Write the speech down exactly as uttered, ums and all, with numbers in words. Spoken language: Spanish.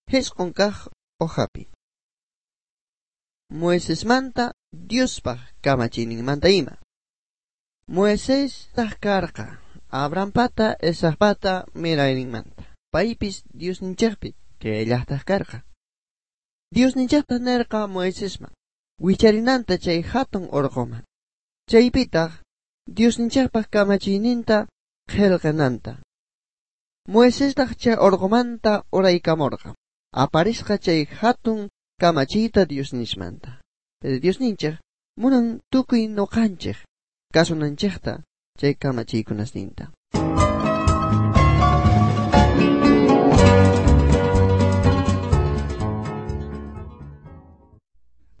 Hesqonkaj ojapi. Moisés manta Diospaj kamachinin ima. Moisés tahkarqa Abraham pata esas pata mirainin manta. Paipis Dios ninchakpi que ella tahkarqa. Dios ninchakta nerqa Moisésman. Wicharinanta chay hatun orqoman. Chaypitaq Dios ninchakpaj kamachininta qhelqananta. Moisés taq chay orqomanta oraykamorqa. Aparisqa chay hatun kamachita Dios nishmanta. Pero Dios ninchak munan tukuy noqanchik kasunanchikta chay kamachiykunasninta.